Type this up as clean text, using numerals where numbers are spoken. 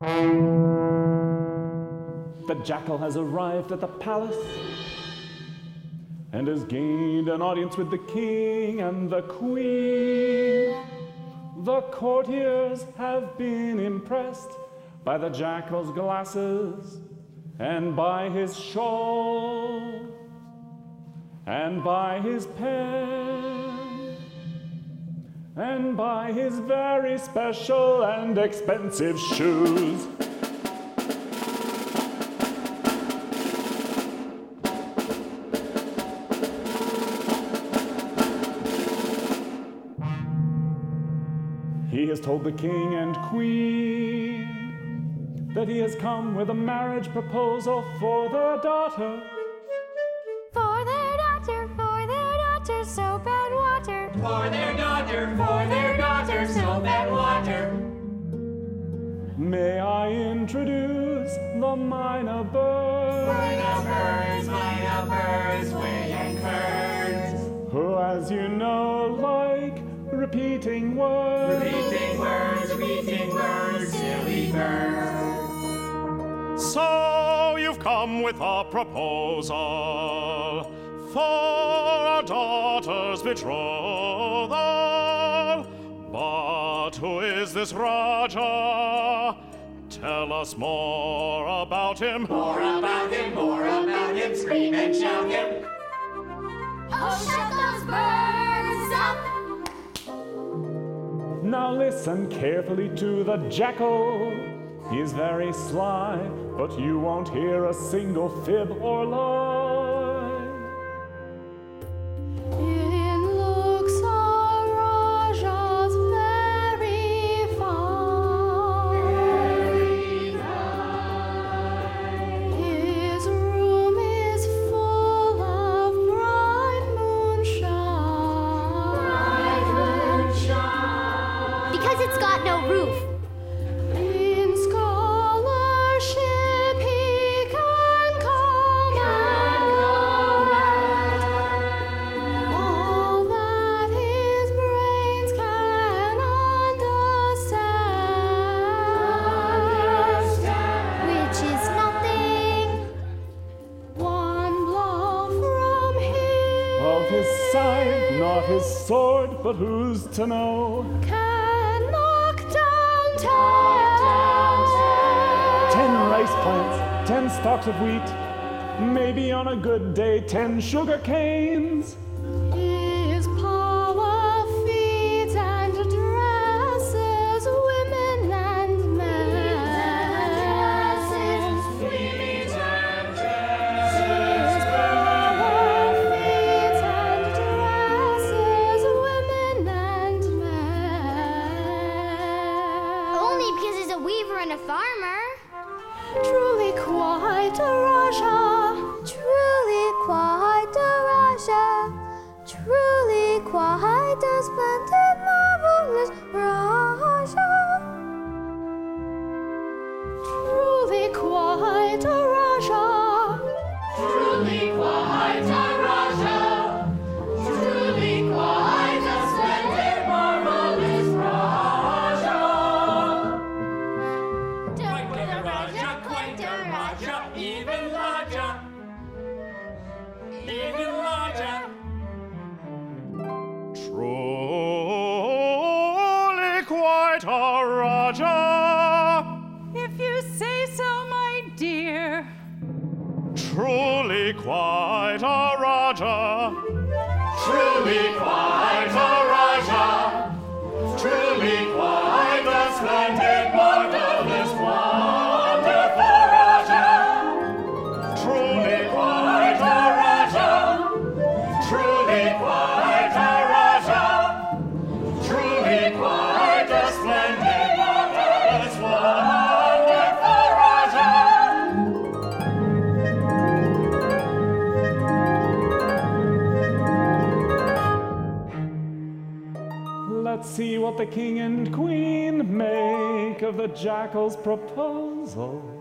The jackal has arrived at the palace and has gained an audience with the king and the queen. The courtiers have been impressed by the jackal's glasses and by his shawl and by his pen and by his very special and expensive shoes. He has told the king and queen that he has come with a marriage proposal for their daughter. For their daughter, soap and water. For their daughter, soap and water. May I introduce the Mynah birds? Mynah birds, weighing curds. Who, as you know, like repeating words. Repeating words, silly birds. So you've come with a proposal for our daughter's betrothal. But who is this Raja? Tell us more about him. More about him, scream and shout him. Oh, shut those birds up! Now listen carefully to the jackal. He is very sly, but you won't hear a single fib or lie. In looks our Raja's very fine. His room is full of bright moonshine. Because it's got no roof. In scholarship he can command all that his brains can understand. Which is nothing. One blow from him Of his scythe, not his sword, but who's to know? can knock down 10 rice plants, 10 stalks of wheat, maybe on a good day 10 sugar canes. His power feeds and dresses women and men. Feeds and His power feeds and dresses women and men. Only because he's a weaver and a farmer. Truly quite a Raja. Truly quite a Raja. Truly quite a splendid, marvelous Raja. Truly quite a Raja. truly quite a Raja. Truly quite a splendid, marvelous Raja. Quite Quite a Raja, even larger. Even larger. Truly quite a Raja. If you say so, my dear. Truly quite a Raja. Truly quite a Raja. Truly quite a splendid, marvelous, wonderful Raja. Truly quite a Raja. Truly quite a Raja. Truly quite a splendid, marvelous, wonderful Raja. Let's see what the king and queen make of the jackal's proposal.